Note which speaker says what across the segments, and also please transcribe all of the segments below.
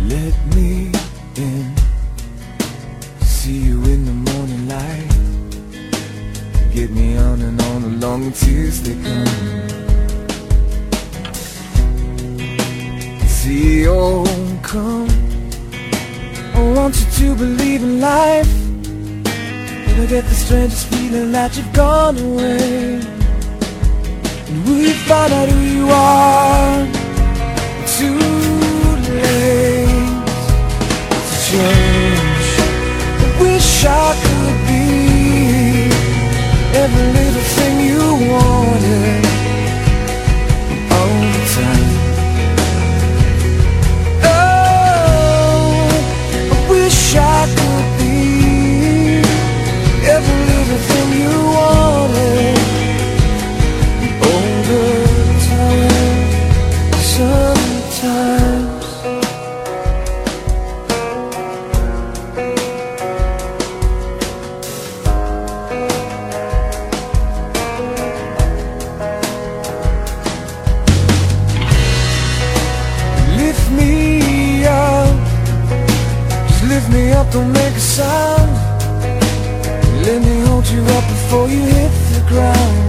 Speaker 1: Let me in, see you in the morning light. Get me on and on along the tears they come. See, oh, come, I want you to believe in life, but I get the strangest feeling that you've gone away. And will you find out who you are? Too late to change. I wish I could be every little thing you wanted all the time. Oh, I wish I could be every little thing you wanted all the time. Sometimes lift me up, just lift me up, don't make a sound. Let me hold you up before you hit the ground.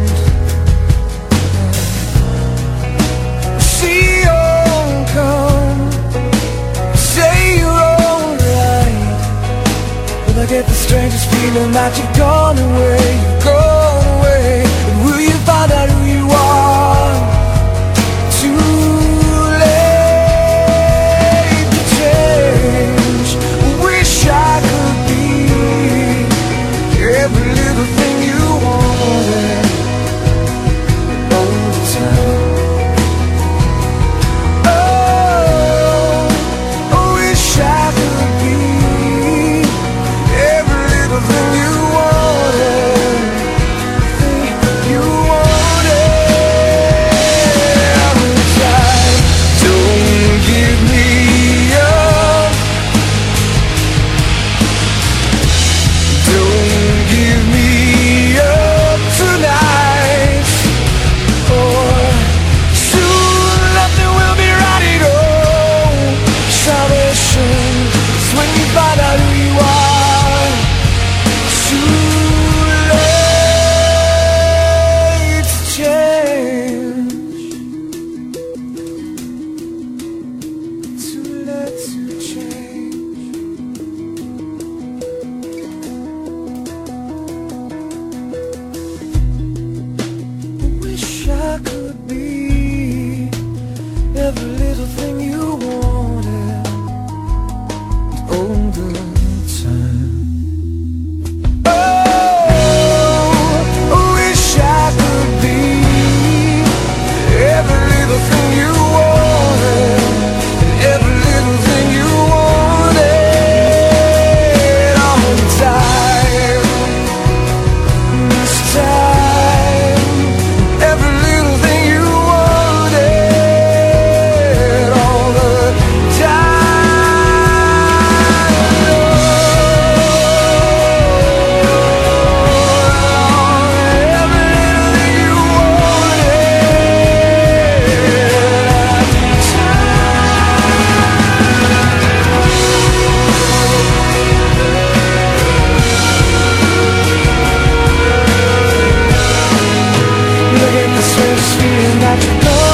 Speaker 1: See, oh, come, say you're alright, but I get the strangest feeling that you've gone away, you've gone away. And will you find out who you are? Too late to change. Wish I could be every little thing you wanted all the time. I could be every little thing you wanted all the time. Oh, I wish I could be every little thing you wanted, every little thing you wanted all the time. This time feeling that you're gone.